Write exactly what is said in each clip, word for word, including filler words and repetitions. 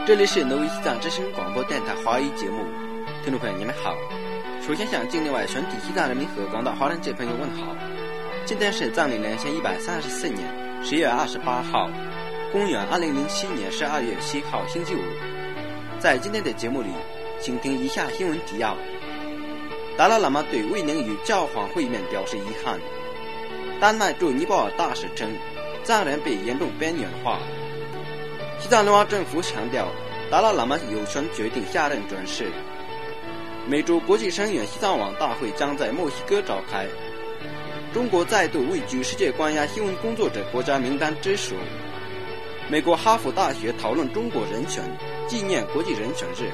这里是挪威西藏之声广播电台华语节目，听众朋友你们好。首先向境内外全体西藏人民和广大华人界朋友问好。今天是藏历两千一百三十四年十月二十八号，公元二零零七年十二月七号星期五。在今天的节目里，请听以下新闻提要：达赖喇嘛对未能与教皇会面表示遗憾；丹麦驻尼泊尔大使称藏人被严重边缘化；西藏联邦政府强调达赖喇嘛有权决定下任转世；美洲国际声援西藏网大会将在墨西哥召开；中国再度位居世界关押新闻工作者国家名单之首；美国哈佛大学讨论中国人权，纪念国际人权日。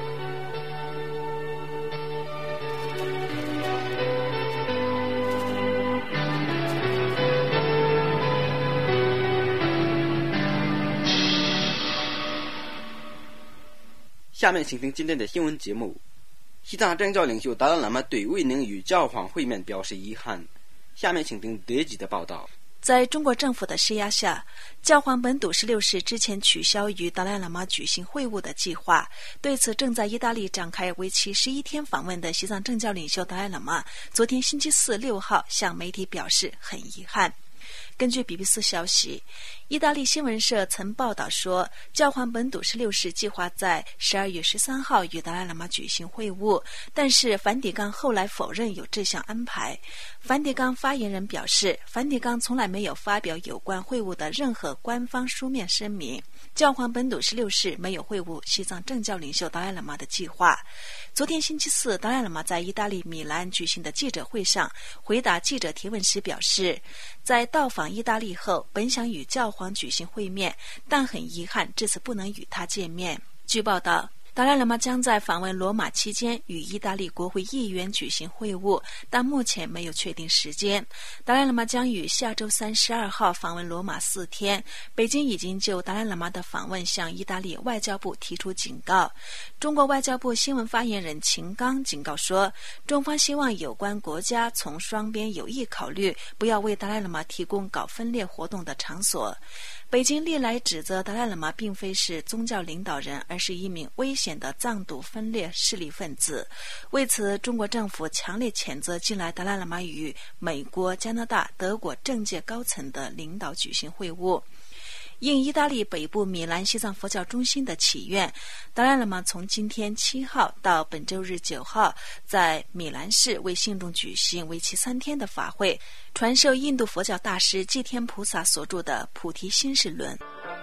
下面请听今天的新闻节目。西藏政教领袖达赖喇嘛对未能与教皇会面表示遗憾。下面请听德吉的报道。 在中国政府的施压下，教皇本笃十六世之前取消与达赖喇嘛举行会晤的计划。对此，正在意大利展开为期十一天访问的西藏政教领袖达赖喇嘛，昨天星期四六号向媒体表示很遗憾。根据 B B C 消息，意大利新闻社曾报道说，教皇本笃十六世计划在十二月十三号与达赖喇嘛举行会晤，但是梵蒂冈后来否认有这项安排。梵蒂冈发言人表示，梵蒂冈从来没有发表有关会晤的任何官方书面声明。教皇本笃十六世没有会晤西藏政教领袖达赖喇嘛的计划。昨天星期四，达赖喇嘛在意大利米兰举行的记者会上回答记者提问时表示，在到访意大利后，本想与教皇举行会面，但很遗憾这次不能与他见面。据报道，达赖喇嘛将在访问罗马期间与意大利国会议员举行会晤，但目前没有确定时间。达赖喇嘛将于下周三十二号访问罗马四天。北京已经就达赖喇嘛的访问向意大利外交部提出警告。中国外交部新闻发言人秦刚警告说，中方希望有关国家从双边有益考虑，不要为达赖喇嘛提供搞分裂活动的场所。北京历来指责达赖喇嘛并非是宗教领导人，而是一名危险的藏独分裂势力分子。为此，中国政府强烈谴责近来达赖喇嘛与美国、加拿大、德国政界高层的领导举行会晤。应意大利北部米兰西藏佛教中心的祈愿，达赖喇嘛从今天七号到本周日九号在米兰市为信众举行为期三天的法会，传授印度佛教大师寂天菩萨所著的《菩提心事论》。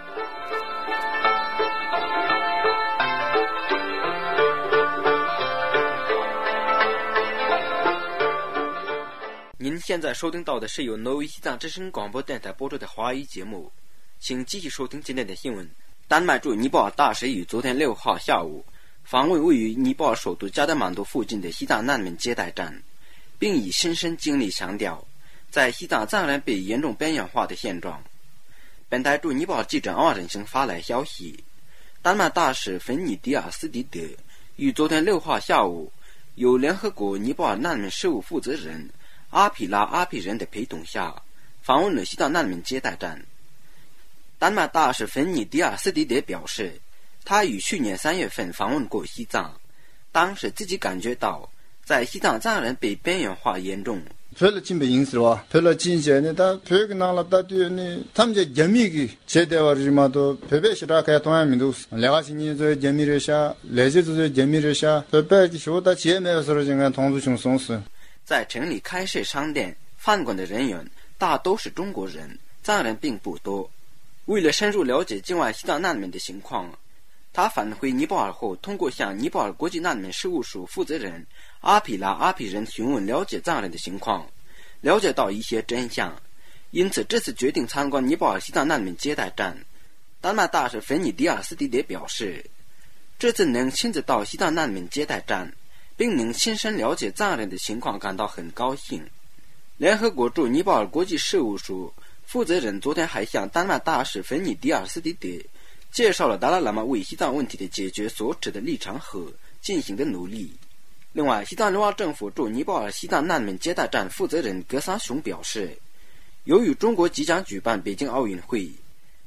您现在收听到的是由挪威西藏之声广播电台播出的华语节目，请继续收听今天的新闻。丹麦驻尼泊尔大使于昨天六号下午访问位于尼泊尔首都加德满都附近的西藏难民接待站，并以亲身经历强调在西藏藏人被严重边缘化的现状。本台驻尼泊尔记者奥仁星发来消息，丹麦大使芬尼迪尔斯蒂德于昨天六号下午由联合国尼泊尔难民事务负责人阿皮拉阿皮人的陪同下访问了西藏难民接待站。丹麦大使芬尼迪尔斯蒂德表示，他于去年三月份访问过西藏，当时自己感觉到在西藏藏人被边缘化严重。 별로 진배 인스와 별로 진제네다 표기 나라다 뒤에 탐제 재미기 제대와리마도 베베시라 가야 동아민도 레가시니저 재미르샤 레제도 재미르샤 베베기 쇼다 제메서로 정한 동두 중송스。 在城里开设商店饭馆的人员大都是中国人，藏人并不多。为了深入了解境外西藏难民的情况，他返回尼泊尔后，通过向尼泊尔国际难民事务署负责人阿皮拉阿皮人询问了解藏人的情况，了解到一些真相，因此这次决定参观尼泊尔西藏难民接待站。丹麦大使芬尼迪尔斯蒂德表示，这次能亲自到西藏难民接待站并能亲身了解藏人的情况感到很高兴。联合国驻尼泊尔国际事务署负责人昨天还向丹麦大使芬尼迪尔斯蒂德介绍了达赖喇嘛为西藏问题的解决所持的立场和进行的努力。另外，西藏联邦政府驻尼泊尔西藏难民接待站负责人格桑雄表示，由于中国即将举办北京奥运会，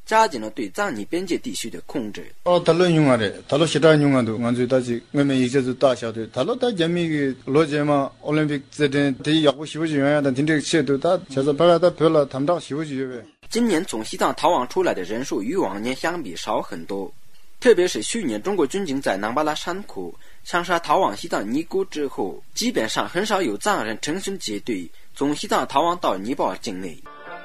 加紧了对藏尼边界地区的控制。 哦，他们用啊的，他们现在用啊的，俺最大是我们一直是大小的，他们在人民的罗杰嘛，奥林匹克这点对亚洲西部剧院的，听这个些都他其实本来他拍了他们到西部剧院。 今年从西藏逃亡出来的人数与往年相比少很多，特别是去年中国军警在南巴拉山口枪杀逃往西藏尼姑之后，基本上很少有藏人成群结队从西藏逃亡到尼泊尔境内。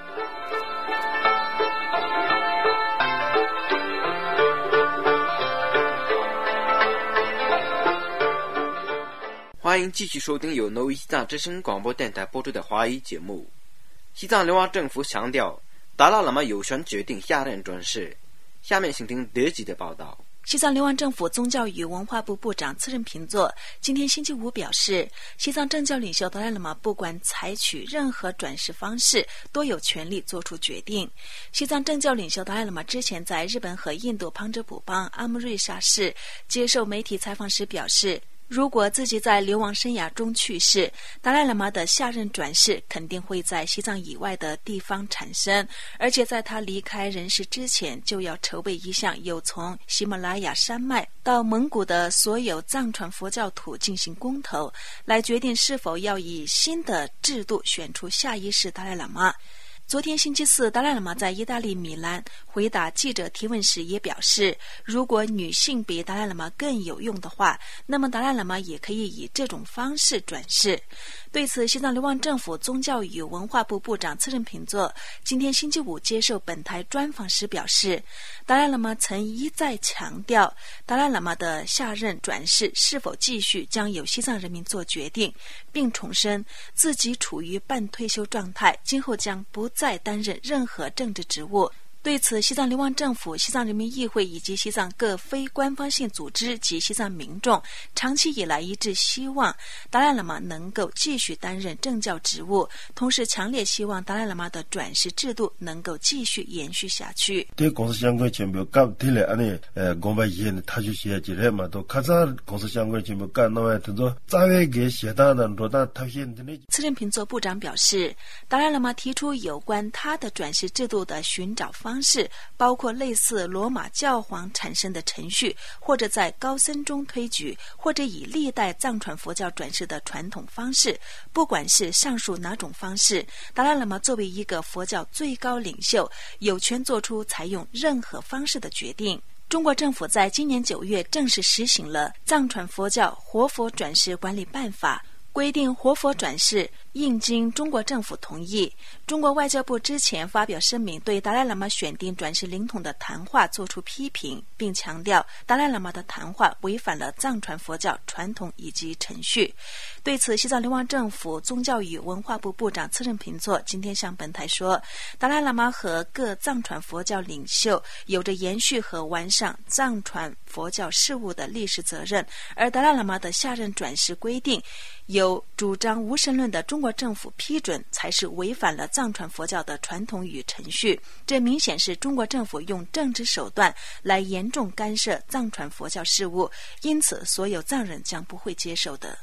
欢迎继续收听由挪威西藏之声广播电台播出的华语节目。西藏流亡政府强调，达赖喇嘛有权决定下任转世。下面请听德籍的报道。 西藏流亡政府宗教与文化部部长次仁平座今天星期五表示，西藏政教领袖达赖喇嘛不管采取任何转世方式，都有权利做出决定。西藏政教领袖达赖喇嘛之前在日本和印度旁遮普邦阿姆瑞沙市接受媒体采访时表示，如果自己在流亡生涯中去世，达赖喇嘛的下任转世肯定会在西藏以外的地方产生，而且在他离开人世之前，就要筹备一项有从喜马拉雅山脉到蒙古的所有藏传佛教徒进行公投，来决定是否要以新的制度选出下一世达赖喇嘛。昨天星期四，达赖喇嘛在意大利米兰回答记者提问时也表示，如果女性比达赖喇嘛更有用的话，那么达赖喇嘛也可以以这种方式转世。对此，西藏流亡政府宗教与文化部部长次仁平座今天星期五接受本台专访时表示，达赖喇嘛曾一再强调，达赖喇嘛的下任转世是否继续将由西藏人民做决定，并重申自己处于半退休状态，今后将不再担任任何政治职务。对此，西藏流亡政府、西藏人民议会以及西藏各非官方性组织及西藏民众长期以来一致希望达赖喇嘛能够继续担任政教职务，同时强烈希望达赖喇嘛的转世制度能够继续延续下去。 对公司相关情报搞提来安尼呃公办业呢他就写起来嘛都卡扎公司相关情报干那么他说在外给写到的罗大他现的那次仁平座部长表示，达赖喇嘛提出有关他的转世制度的寻找方式，包括类似罗马教皇产生的程序，或者在高僧中推举，或者以历代藏传佛教转世的传统方式。不管是上述哪种方式，达赖喇嘛作为一个佛教最高领袖，有权做出采用任何方式的决定。中国政府在今年九月正式实行了藏传佛教活佛转世管理办法，规定活佛转世应经中国政府同意。中国外交部之前发表声明，对达赖喇嘛选定转世灵统的谈话作出批评，并强调达赖喇嘛的谈话违反了藏传佛教传统以及程序。对此，西藏流亡政府宗教与文化部部长次仁平座今天向本台说，达赖喇嘛和各藏传佛教领袖有着延续和完善藏传佛教事务的历史责任，而达赖喇嘛的下任转世规定由主张无神论的中国政府批准，才是违反了藏传佛教的传统与程序。这明显是中国政府用政治手段来严重干涉藏传佛教事务，因此所有藏人将不会接受的。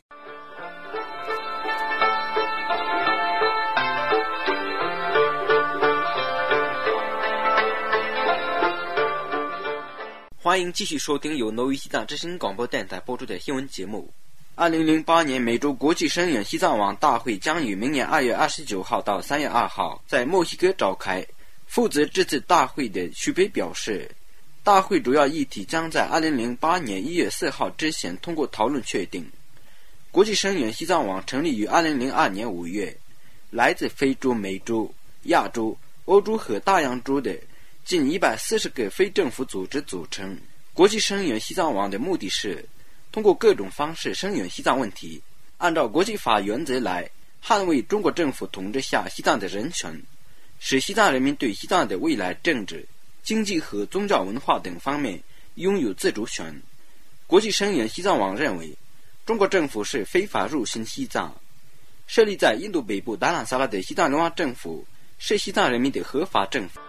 欢迎继续收听由挪威西藏之声广播电台播出的新闻节目。二零零八年美洲国际声援西藏网大会将于明年二月二十九号到三月二号在墨西哥召开。负责这次大会的徐北表示，大会主要议题将在二零零八年一月四号之前通过讨论确定。国际声援西藏网成立于二零零二年五月，来自非洲、美洲、亚洲、欧洲和大洋洲的近一百四十个非政府组织组成。国际声援西藏网的目的是通过各种方式声援西藏问题，按照国际法原则来捍卫中国政府统治下西藏的人权，使西藏人民对西藏的未来政治、经济和宗教文化等方面拥有自主权。国际声援西藏网认为，中国政府是非法入侵西藏，设立在印度北部达兰萨拉的西藏流亡政府是西藏人民的合法政府。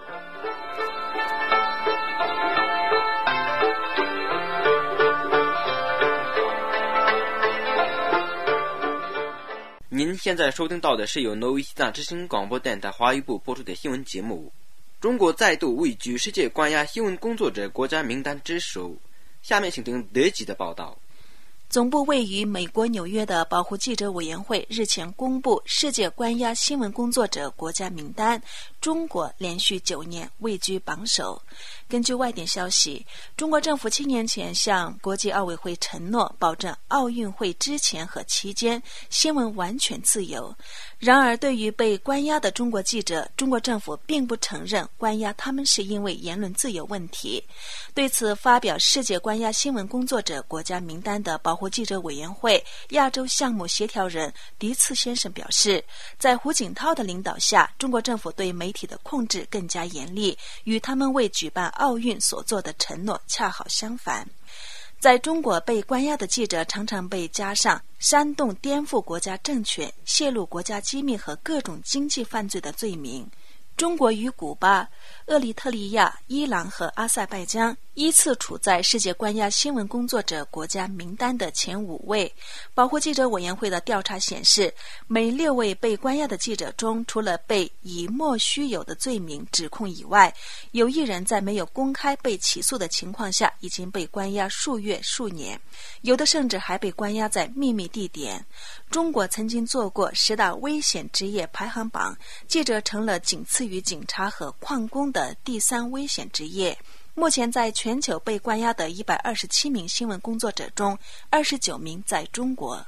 您现在收听到的是由挪威西藏之声广播电台华语部播出的新闻节目。 中国再度位居世界关押新闻工作者国家名单之首。下面请听德籍的报道。 总部位于美国纽约的保护记者委员会日前公布世界关押新闻工作者国家名单，中国连续九年位居榜首。根据外电消息，中国政府七年前向国际奥委会承诺，保证奥运会之前和期间新闻完全自由。然而，对于被关押的中国记者，中国政府并不承认关押他们是因为言论自由问题。对此，发表世界关押新闻工作者国家名单的保护记者委员会亚洲项目协调人狄次先生表示，在胡锦涛的领导下，中国政府对媒体的控制更加严厉，与他们为举办奥运所做的承诺恰好相反。在中国被关押的记者常常被加上煽动颠覆国家政权、泄露国家机密和各种经济犯罪的罪名。中国与古巴、厄立特里亚、伊朗和阿塞拜疆依次处在世界关押新闻工作者国家名单的前五位。保护记者委员会的调查显示，每六位被关押的记者中，除了被以莫须有的罪名指控以外，有一人在没有公开被起诉的情况下已经被关押数月数年，有的甚至还被关押在秘密地点。中国曾经做过十大危险职业排行榜，记者成了仅次于警察和矿工的第三危险职业。目前在全球被关押的一百二十七名新闻工作者中，二十九名在中国。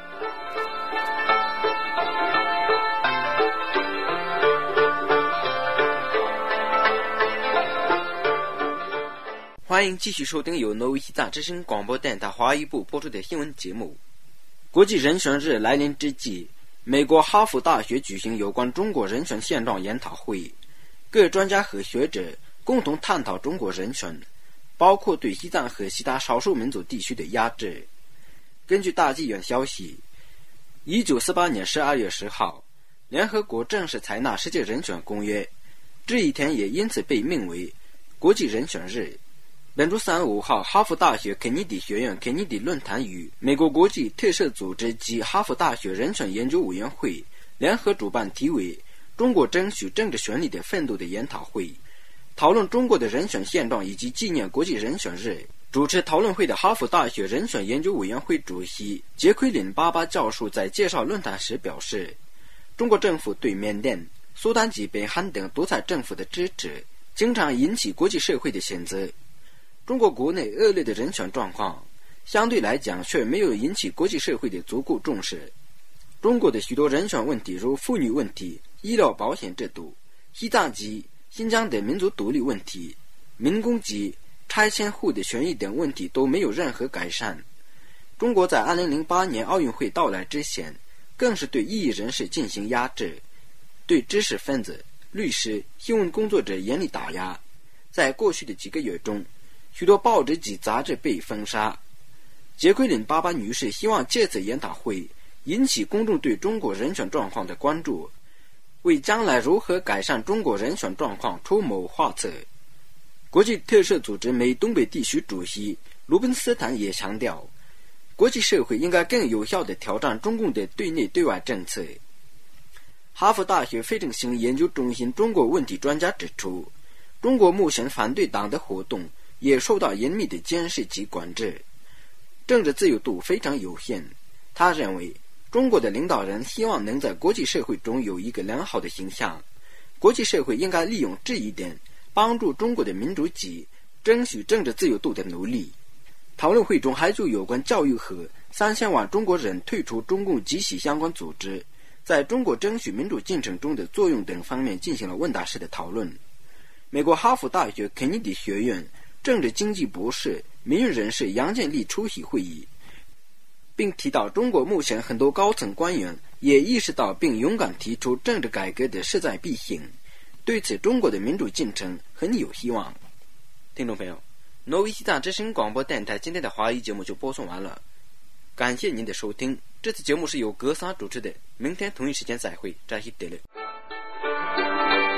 欢迎继续收听由挪威西藏之声广播电台华语部播出的新闻节目。国际人权日来临之际，美国哈佛大学举行有关中国人权现状研讨会，各专家和学者共同探讨中国人权，包括对西藏和其他少数民族地区的压制。根据大纪元消息，一九四八年十二月十号，联合国正式采纳世界人权公约，这一天也因此被命为国际人权日。本周三五号，哈佛大学肯尼迪学院肯尼迪论坛与美国国际特赦组织及哈佛大学人权研究委员会联合主办题为中国争取政治权利的奋斗的研讨会，讨论中国的人权现状以及纪念国际人权日。主持讨论会的哈佛大学人权研究委员会主席杰奎琳·巴巴教授在介绍论坛时表示，中国政府对缅甸、苏丹及北韩等独裁政府的支持经常引起国际社会的谴责。中国国内恶劣的人权状况相对来讲却没有引起国际社会的足够重视。中国的许多人权问题，如妇女问题、医疗保险制度、西藏及新疆的民族独立问题、民工及拆迁户的权益等问题都没有任何改善。中国在二零零八年奥运会到来之前，更是对异议人士进行压制，对知识分子、律师、新闻工作者严厉打压。在过去的几个月中，许多报纸及杂志被封杀。杰奎琳·巴巴女士希望借此研讨会引起公众对中国人权状况的关注，为将来如何改善中国人权状况出谋划策。国际特赦组织美东北地区主席卢宾斯坦也强调，国际社会应该更有效地挑战中共的对内对外政策。哈佛大学非正性研究中心中国问题专家指出，中国目前反对党的活动也受到严密的监视及管制，政治自由度非常有限。他认为，中国的领导人希望能在国际社会中有一个良好的形象，国际社会应该利用这一点，帮助中国的民主及争取政治自由度的努力。讨论会中还就有关教育和三千万中国人退出中共及其相关组织在中国争取民主进程中的作用等方面进行了问答式的讨论。美国哈佛大学肯尼迪学院政治经济博士、民运人士杨建立出席会议，并提到中国目前很多高层官员也意识到并勇敢提出政治改革的势在必行，对此中国的民主进程很有希望。听众朋友，挪威西藏之声广播电台今天的华语节目就播送完了，感谢您的收听。这次节目是由格桑主持的，明天同一时间再会，扎西德勒。